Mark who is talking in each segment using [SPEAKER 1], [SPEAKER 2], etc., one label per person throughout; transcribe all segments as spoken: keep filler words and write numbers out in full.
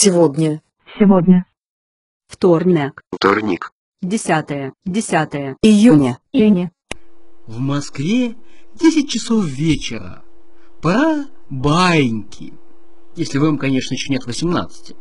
[SPEAKER 1] Сегодня.
[SPEAKER 2] Сегодня.
[SPEAKER 1] Вторник.
[SPEAKER 3] Вторник.
[SPEAKER 1] Десятое. Десятое. Июня.
[SPEAKER 2] Июня.
[SPEAKER 4] В Москве десять часов вечера. Пора баиньки. Если вам, конечно, еще нет восемнадцати.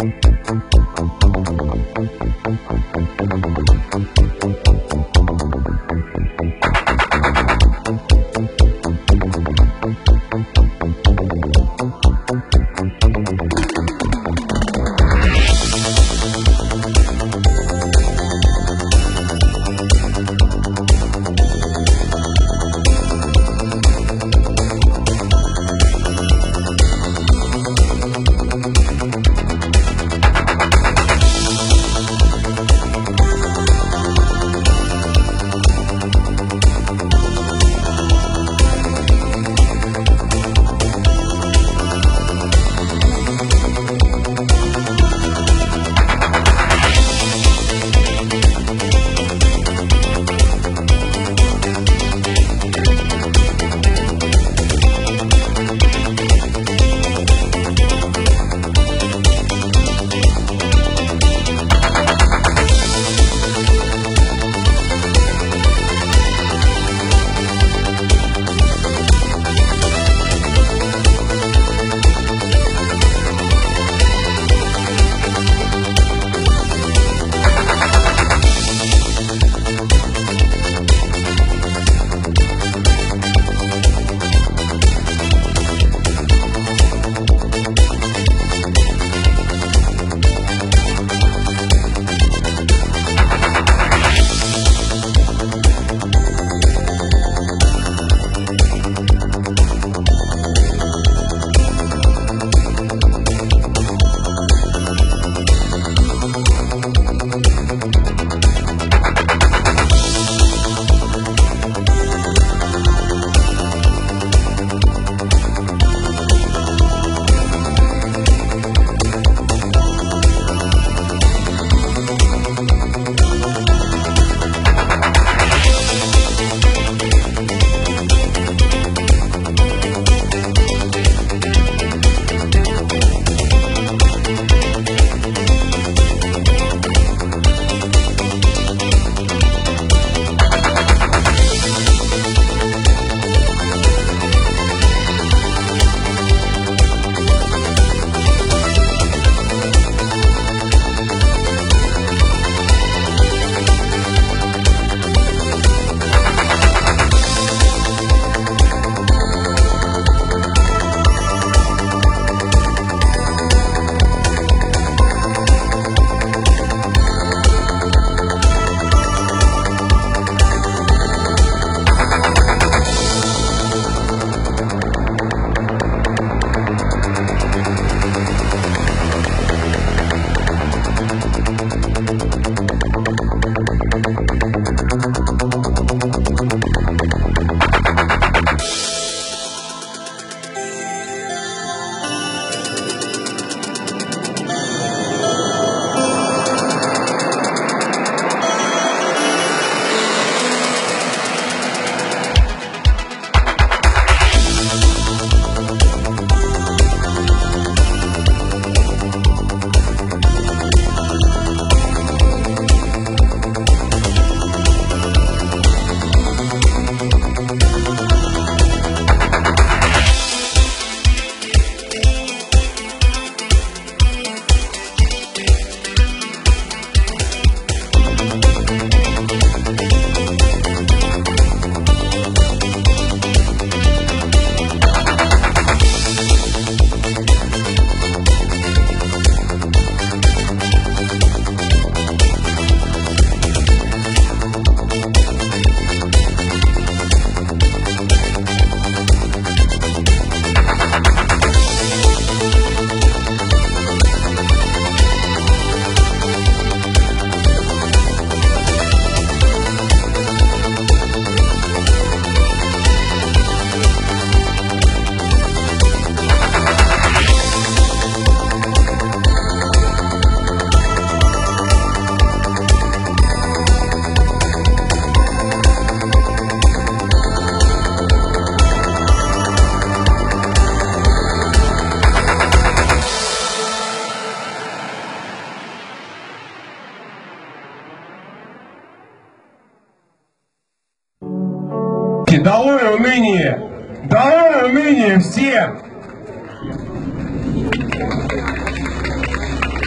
[SPEAKER 2] Долой уныние! Долой уныние всем!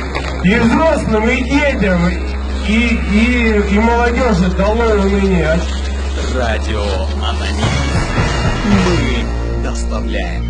[SPEAKER 2] И взрослым, и детям, и, и, и молодежи долой уныние.
[SPEAKER 3] Радио Аноним. Мы доставляем.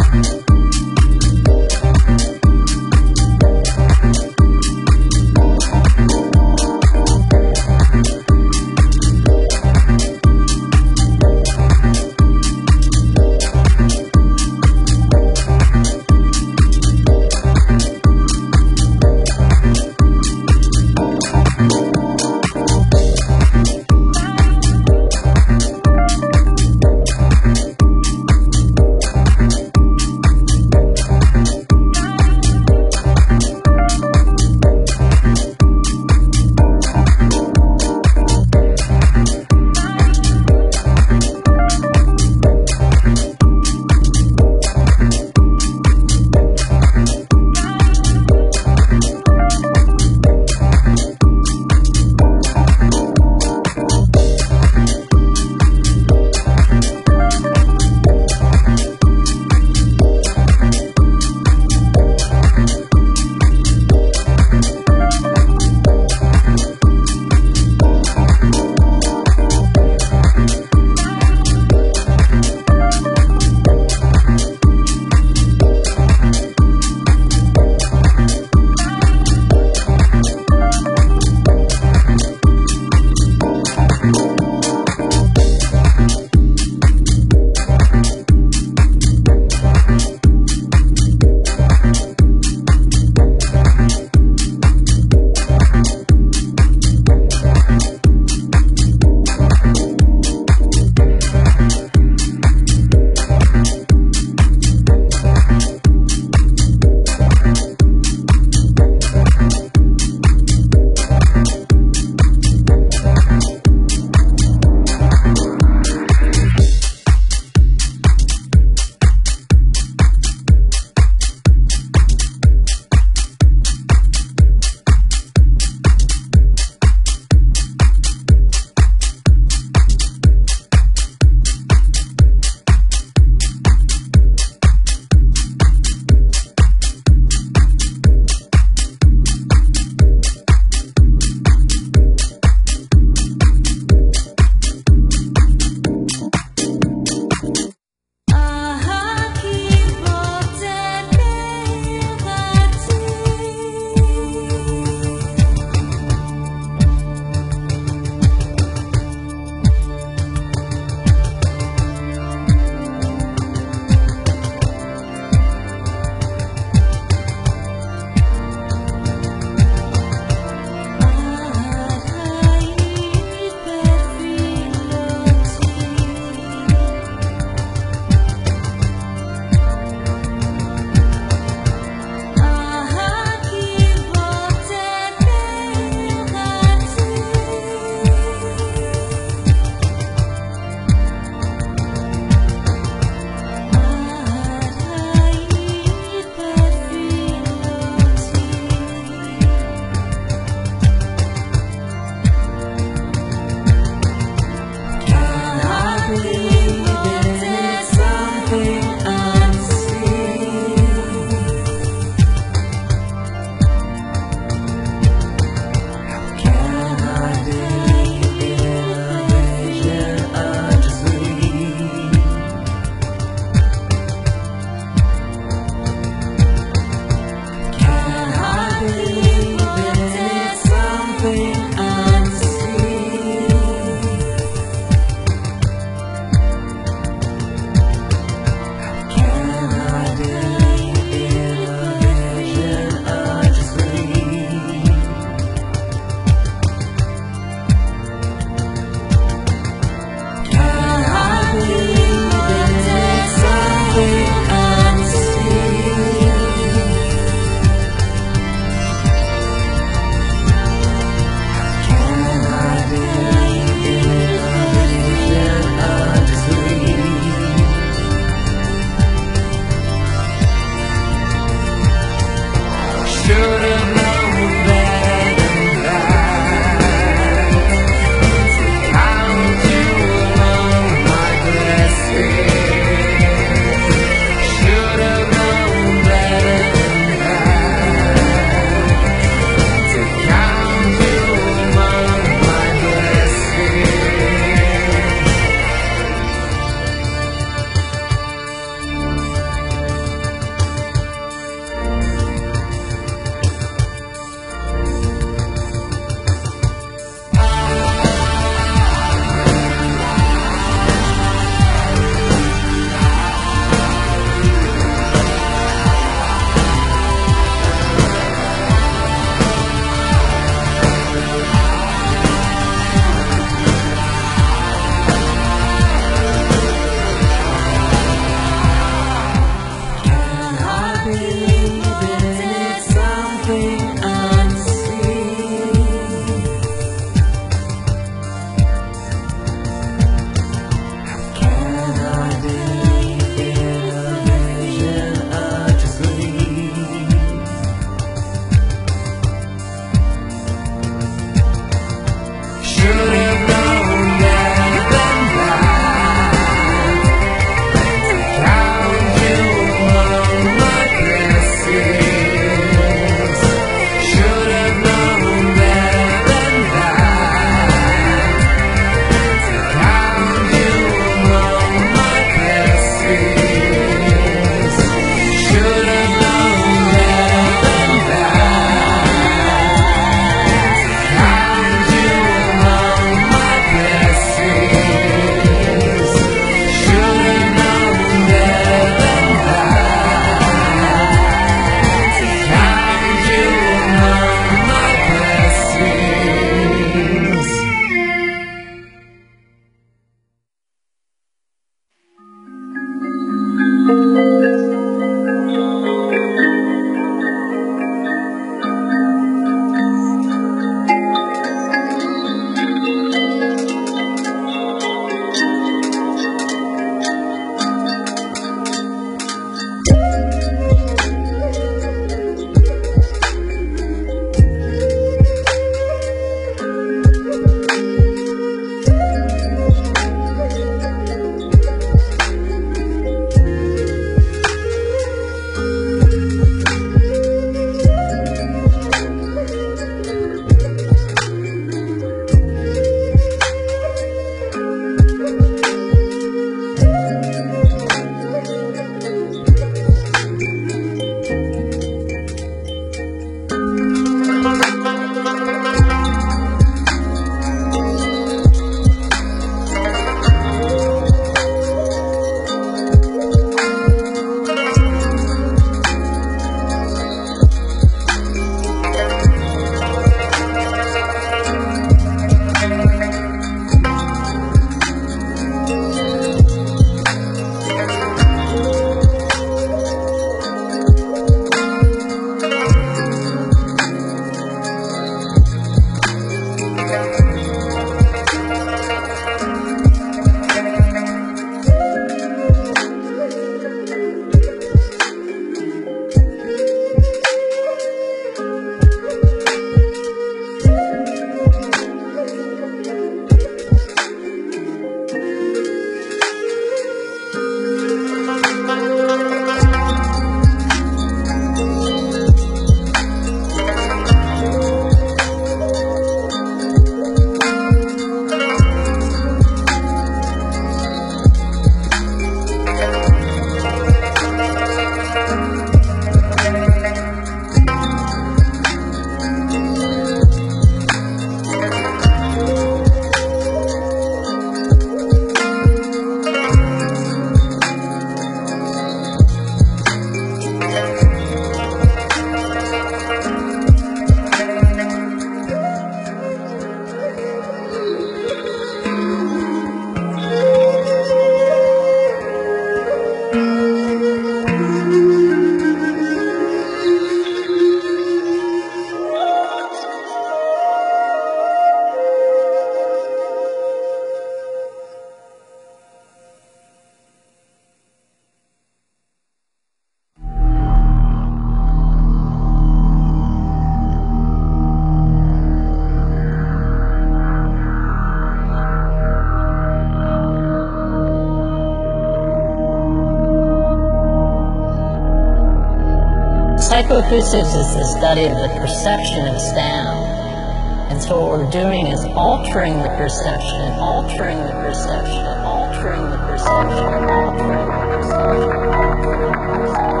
[SPEAKER 5] Psychoacoustics is the study of the perception of sound. And so what we're doing is altering the perception, altering the perception, altering the perception, altering the perception.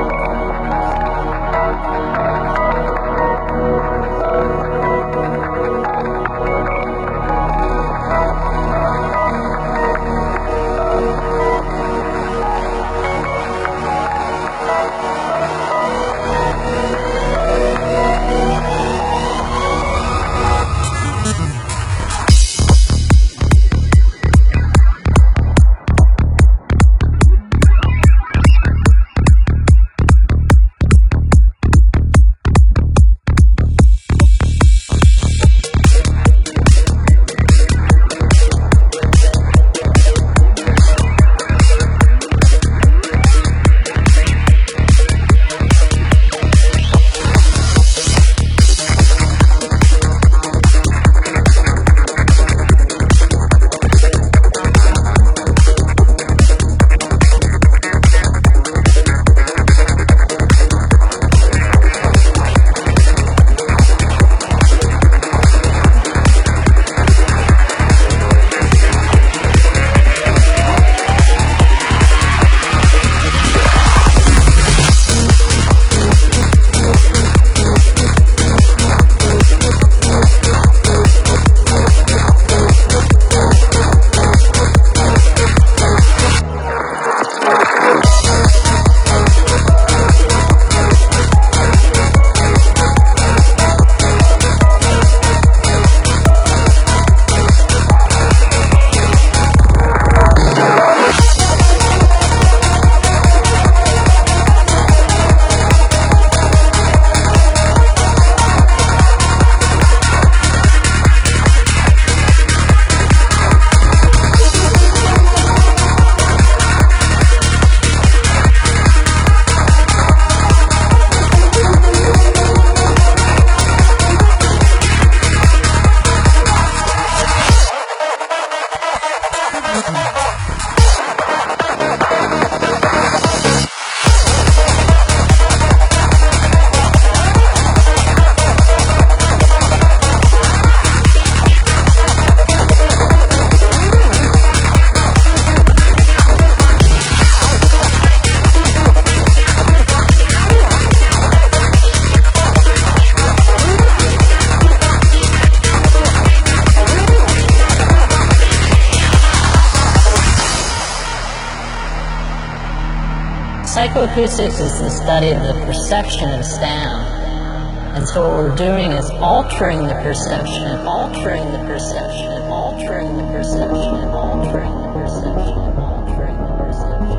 [SPEAKER 5] Psychoacoustics is the study of the perception of sound. And so what we're doing is altering the perception, altering the perception, altering the perception, altering the perception, altering the perception.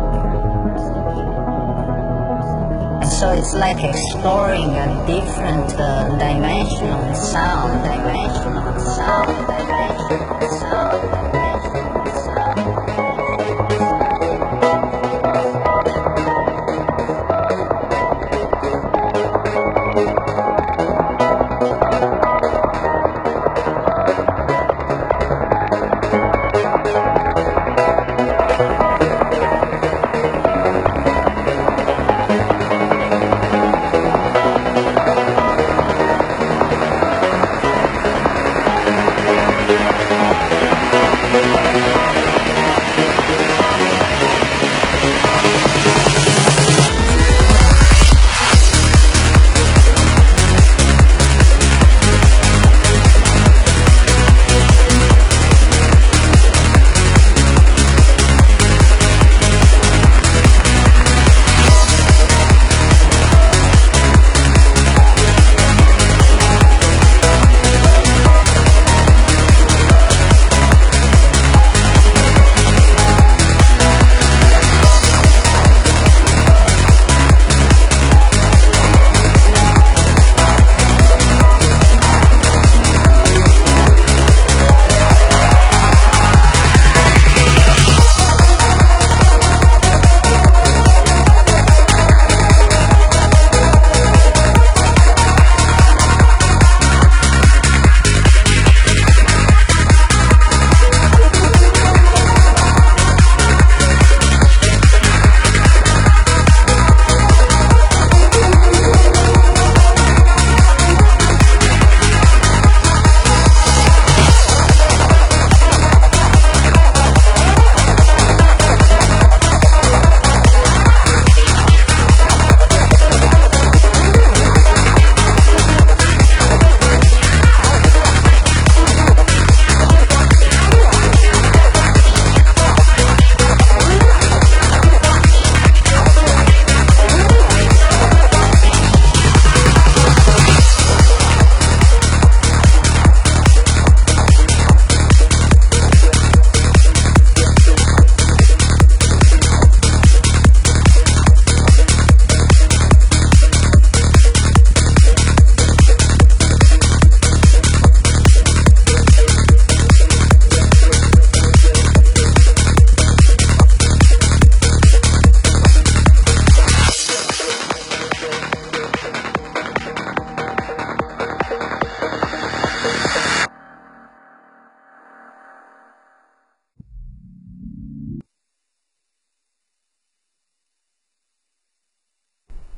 [SPEAKER 5] And so it's like exploring a different uh, dimension of sound, dimension of sound, dimension of sound, dimension of sound.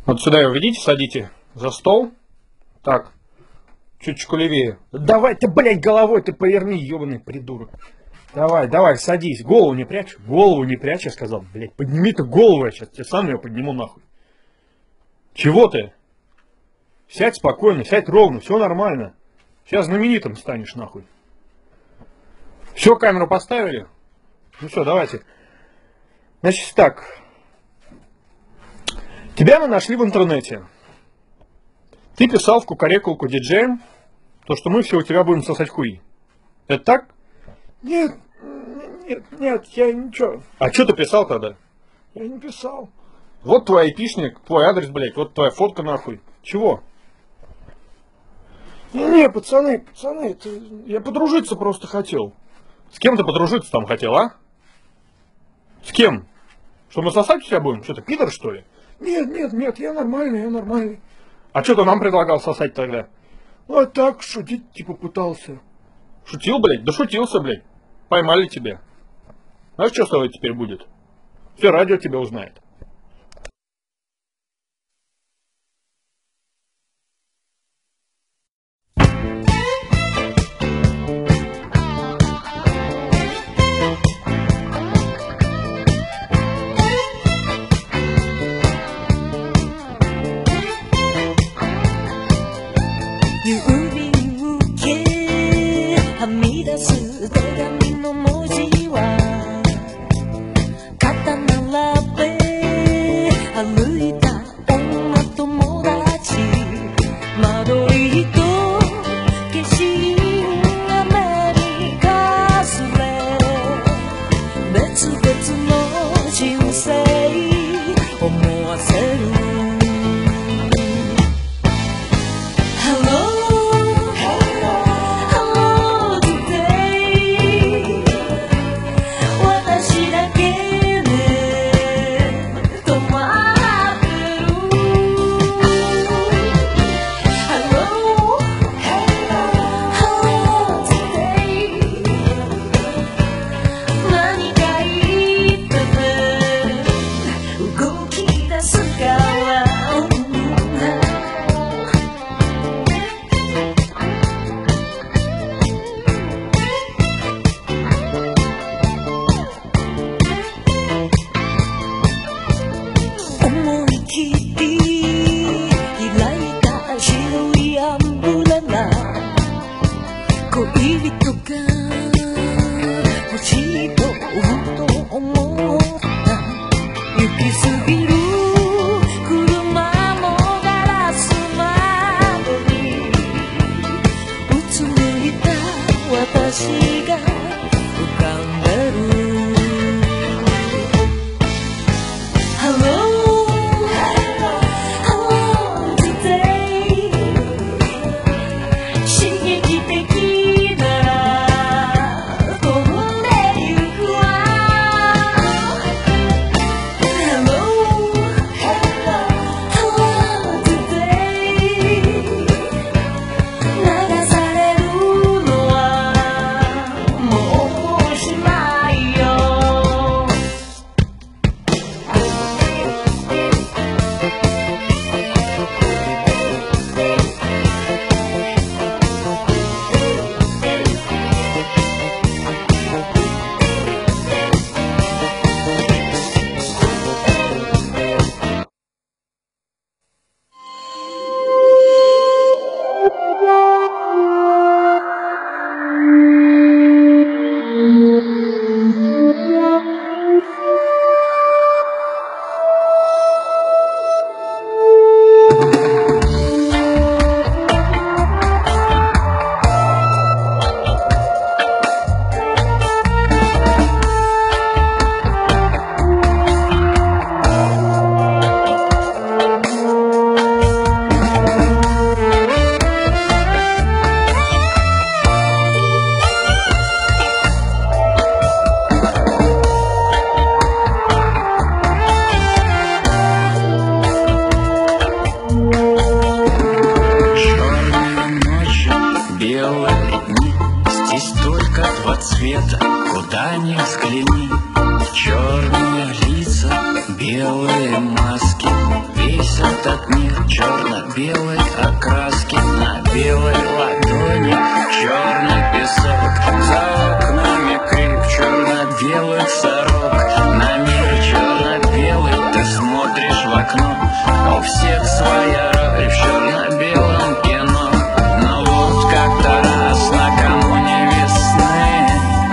[SPEAKER 6] Вот сюда его ведите, садите за стол. Так, чуть-чуть левее. Давай ты, блядь, головой ты поверни, ебаный придурок. Давай, давай, садись. Голову не прячь. Голову не прячь, я сказал. Блядь, подними ты голову, я сейчас тебе сам ее подниму нахуй. Чего ты? Сядь спокойно, сядь ровно, все нормально. Сейчас знаменитым станешь нахуй. Все, камеру поставили? Ну все, давайте. Значит так. Тебя мы нашли в интернете. Ты писал в кукарекулку диджеем, то, что мы все у тебя будем сосать хуи. Это так? Нет, нет, нет, я ничего. А что ты писал тогда? Я не писал. Вот твой айпишник, твой адрес, блядь, вот твоя фотка нахуй. Чего? Не, не, пацаны, пацаны, это... я подружиться просто хотел. С кем ты подружиться там хотел, а? С кем? Что мы сосать у тебя будем? Что ты, пидор, что ли? Нет, нет, нет, я нормальный, я нормальный. А что ты нам предлагал сосать тогда? А так, шутить типа пытался. Шутил, блядь? Да шутился, блядь. Поймали тебя. Знаешь, что с тобой теперь будет? Все радио тебя узнает.
[SPEAKER 3] Белые дни, здесь только два цвета, куда ни взгляни.
[SPEAKER 7] черные лица, белые маски. Весь этот мир черно-белой окраски. На белой ладони черный песок. За окнами крик черно-белых сорок. На мир черно-белый ты смотришь в окно. У всех своя роль в черно-белом кино. Но вот как-то раз накануне весны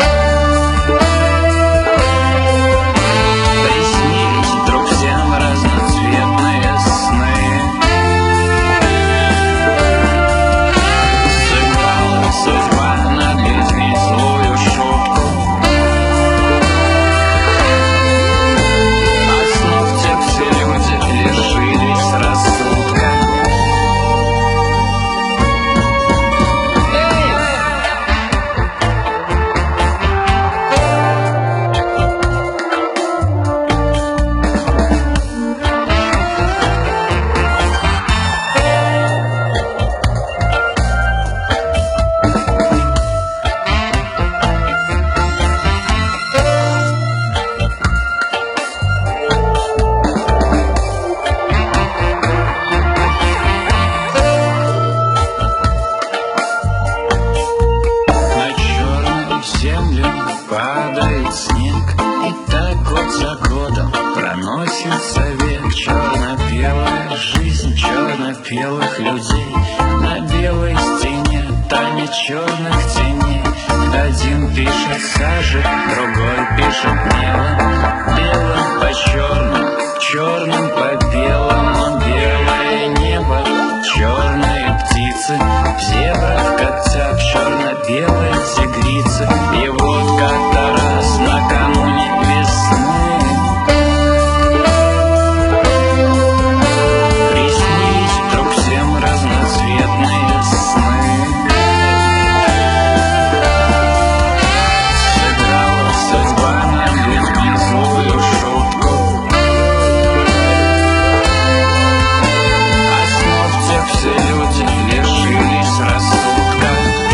[SPEAKER 7] приснились вдруг всем разноцветные сны. Сыграла судьба над людьми злую шутку. От снов те все люди лишились рассудка. На черную землю падает снег, и так год за годом проносится век. Черно-белая жизнь черно-белых людей. На белой стене тайны черных теней. Один пишет сажей, другой пишет мелом. Белым по черному, черным по белому. Белое небо, черные птицы, в зебрах когтях черно-белые тигрицы. И вот как-то раз накануне весны приснились вдруг всем разноцветные сны. Сыграла судьба над людьми злую шутку. От снов тех все люди лишились рассудка.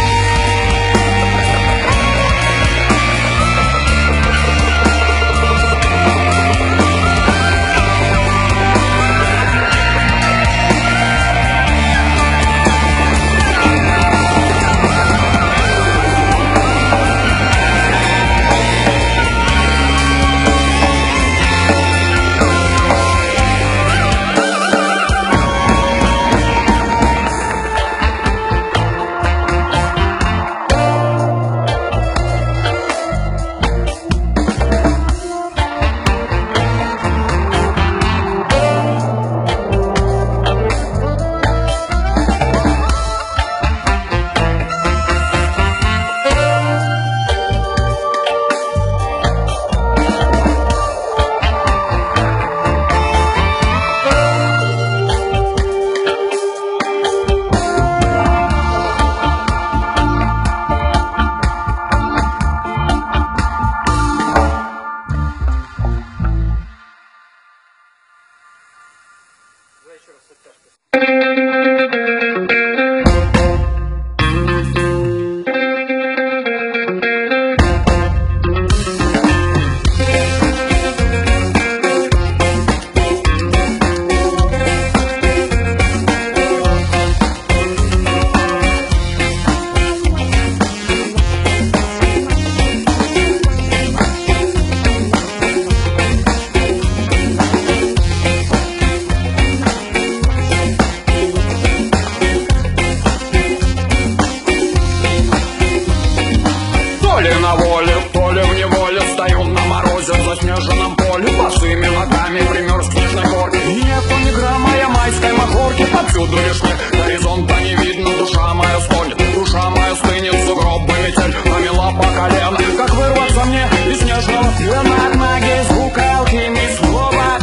[SPEAKER 8] заснеженном поле, босыми ногами примерз к снежной горке. Нету ни грамма ямайской махорки, повсюду лишь снег, горизонта не видно, душа моя стонет, душа моя стынет, сугробы метель, намела по колено. Как вырваться мне из снежного плена, от магии звука, алхимии слова?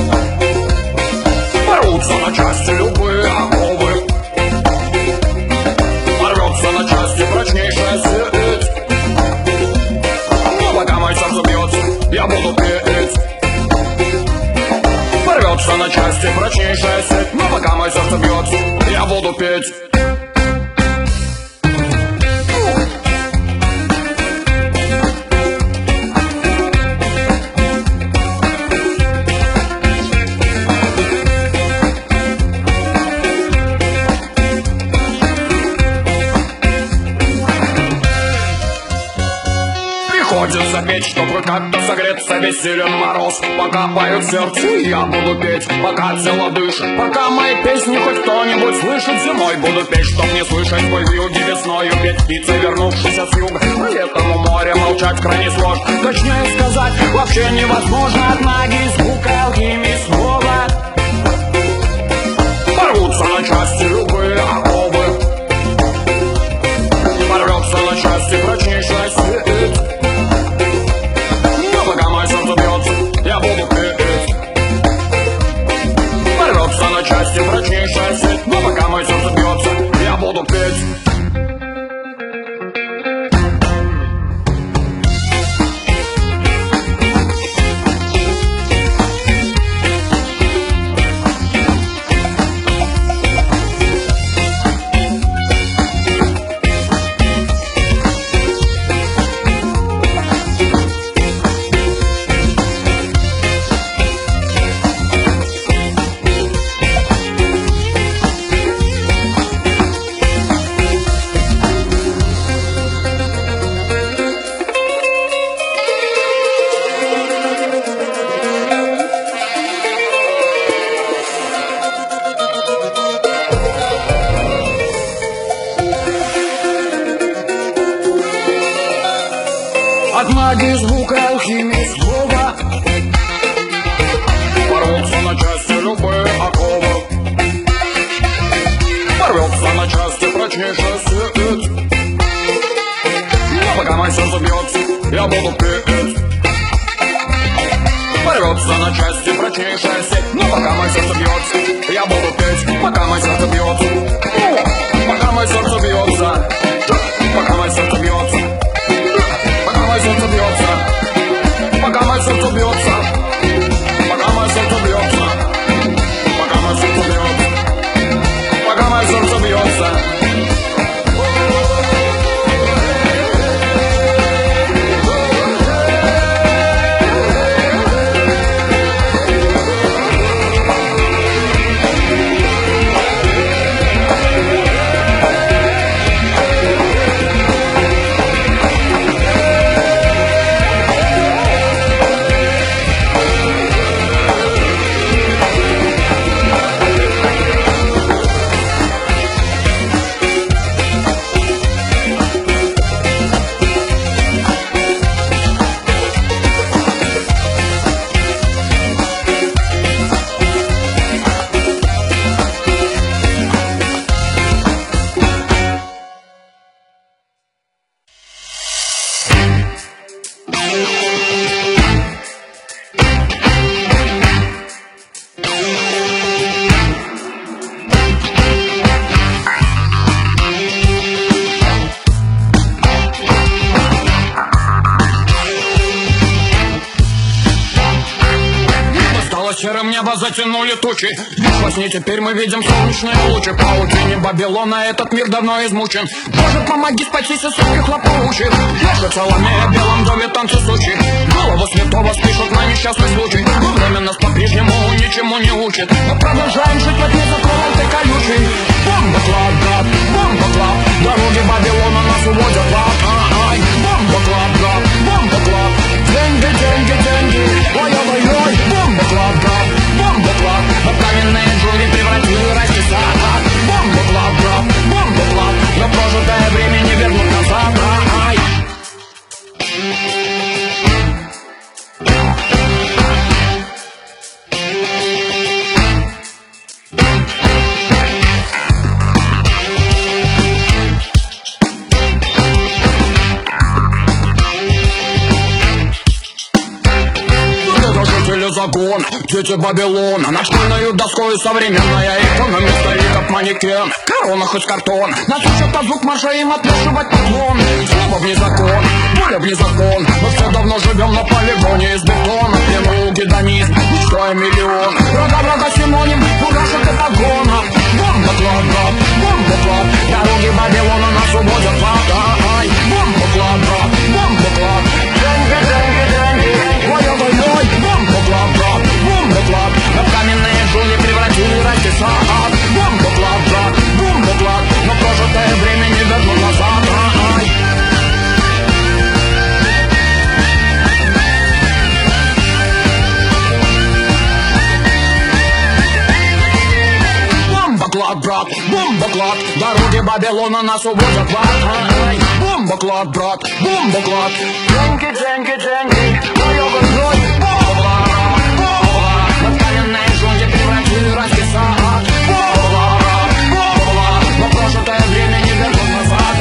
[SPEAKER 8] Порвутся на части любые оковы, порвется на части прочнейшая сеть. Но пока мое сердце бьется, я буду петь. Порвется на части прочнейшая сеть, но пока мое сердце бьется, я буду петь. придется петь, чтобы как-то согреться. Весь силен мороз, пока поют сердце, я буду петь, пока тело дышит. Пока мои песни хоть кто-нибудь слышит, зимой буду петь, чтоб не слышать бой в юге, весною петь птицы, вернувшиеся с юга. Поэтому море молчать крайне сложно. Точнее сказать, вообще невозможно. От магии звука, алхимии слова порвутся на части любые оковы. Порвется на части прочнейшая сеть. Но пока мое сердце бьется, я буду петь. Порвется на части прочнейшая сеть. Но пока мое сердце бьется, я буду петь. От магии звука, алхимии слова порвутся на части любые оковы. Порвется на части прочнейшая сеть. Но пока мое сердце бьется, я буду петь. Порвется на части прочнейшая сеть. Но пока мое сердце бьется, я буду петь. Пока мое сердце бьется, пока мое сердце бьется, пока мое сердце бьется. Пока мое сердце бьется, пока мое сердце бьется, пока мое сердце бьется, пока мое сердце бьется, пока мое сердце бьется. Серым небо затянули тучи. Во сне теперь мы видим солнечные лучи. Паутине Вавилона этот мир давно измучен. Боже, помоги спастись от сухих лопоучих. Наша Соломея в белом доме танцы сучи. Голову святого спишут на несчастный случай. Но время нас по-прежнему ничему не учит. Мы продолжаем жить в одни заколотой колючей. Бомба-клад, брат, бомба-клад. Дороги Вавилона нас уводят в ад. Ай, бомба-клад, брат, бомба-клад. Деньги, деньги, деньги. Ой-ой-ой, бомба-клад, брат, бомба-клад. Но каменные джунгли превратили расти сад. Бомба-клад, брат, бомба-клад. Но прожитое время не вернуть назад. Ай. Закон, дети Вавилона. Над школьною доской современная икона. Вместо ликов манекен, корона хоть картон. Нас учат под звук марша им отвешивать поклон. Слово вне закон, воля вне закон. Мы все давно живем на полигоне из бетона. Плену гедонизм, строим миллион. Врага-врага синоним, урашек и погона. Бомба-клад, брат, бомба-клад. Дороги Вавилона нас уводят в ад. Ай, бомба-клад, брат, бомба-клад. Деньги, деньги, деньги. Ой-ой-ой, бомба-клад, брат, бомба-клад. Но каменные джунгли превратили расти сад. Бомба-клад, брат, бомба-клад. Но прожитое время не вернуть назад. Ай. брат, дороги Вавилона нас уводят в ад. Бомба-клад, брат, бомба-клад. Деньги, деньги, деньги, мое грозой. Бомба-клад, бомба-клад. Подкаленные джунгли превратились в сад. Бомба-клад, бомба-клад. Но прожитое время не вернут назад.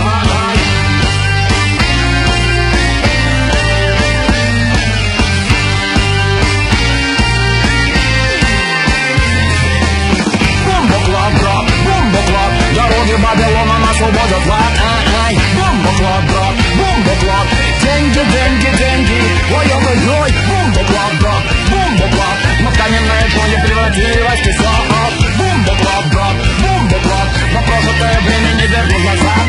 [SPEAKER 8] Бомба-клад, брат, бомба-клад. Дороги Вавилона нас уводят в ад. Бомба-клад, брат, бомба-клад. Деньги, деньги, деньги. Ой-ой-ой, бомба-клад, брат, бомба-клад. Но каменные джунгли превратились в сад. Бомба-клад, брат, бомба-клад. Но прожитое время не вернут назад.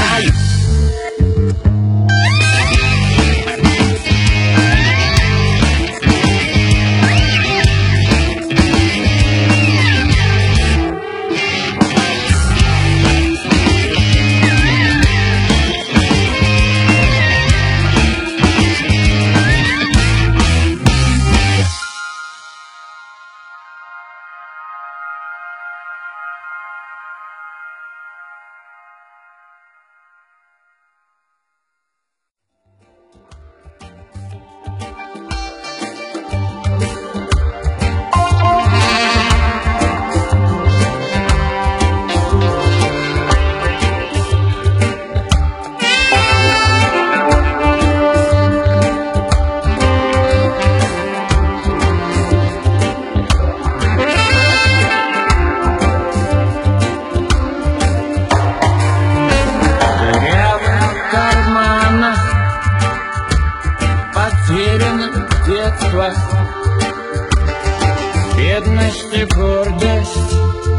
[SPEAKER 9] Бедность и гордость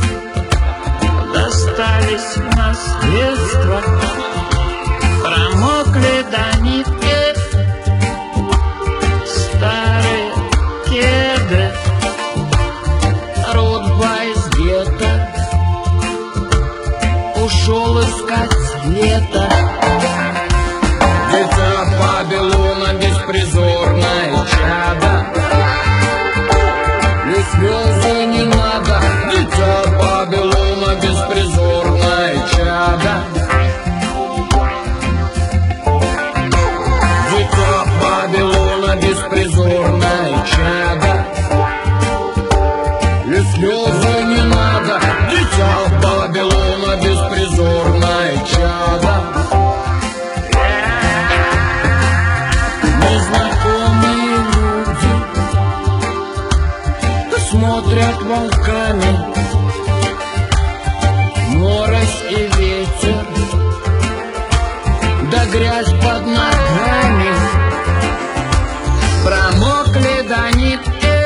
[SPEAKER 9] достались в наследство. Промокли до нитки старые кеды. Рудвайс где-то ушел искать лето.
[SPEAKER 8] Дитя Вавилона, беспризорное чадо. И слезы не надо, дитя Вавилона, беспризорное чадо. Дитя Вавилона, беспризорное чадо. И слезы не надо, дитя Вавилона, беспризорное чадо. Незнакомые люди смотрят волками, морось и ветер, да грязь под ногами. Промокли до нитки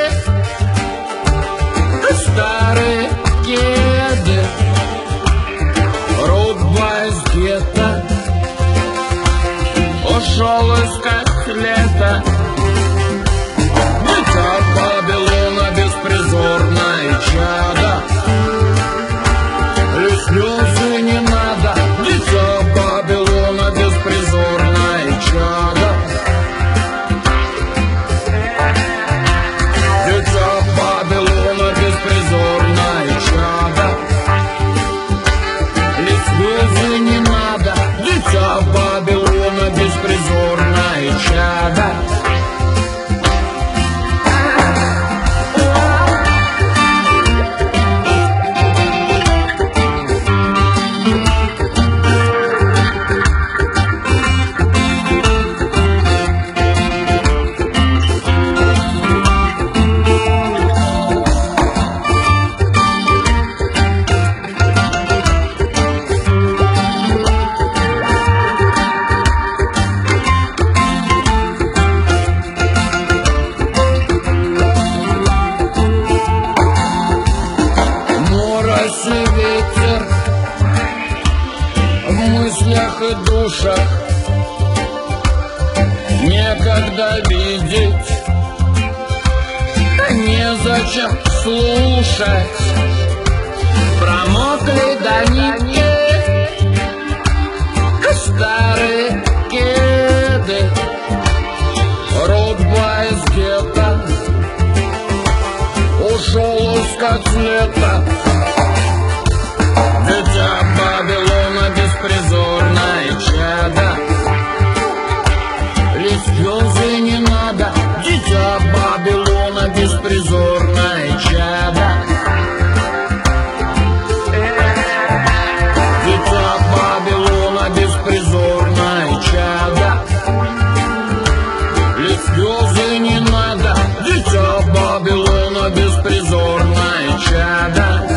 [SPEAKER 8] старые кеды. Рудвайс где-то ушел искать лето. Дитя Вавилона, беспризорное чадо. И слезы не надо, дитя Вавилона, беспризорное чадо. Дитя Вавилона, беспризорное чадо. И слезы не надо, дитя Вавилона, беспризорное чадо. Ветер в мыслях и душах, некогда видеть, незачем слушать. Промокли до нитки старые кеды. Рудвайс где-то ушел искать лето. Дитя
[SPEAKER 9] слезы не надо, дитя Вавилона, беспризорное чадо.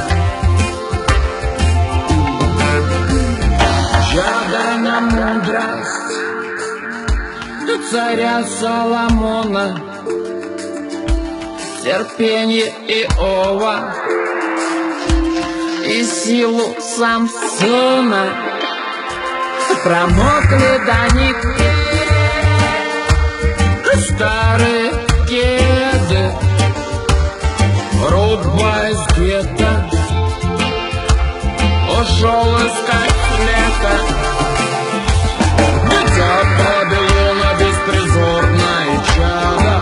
[SPEAKER 9] Чадо на мудрость царя Соломона, терпение Иова и силу Самсона. Промокли до нитки старые кеды, Рудба из гетто ушел искать лето.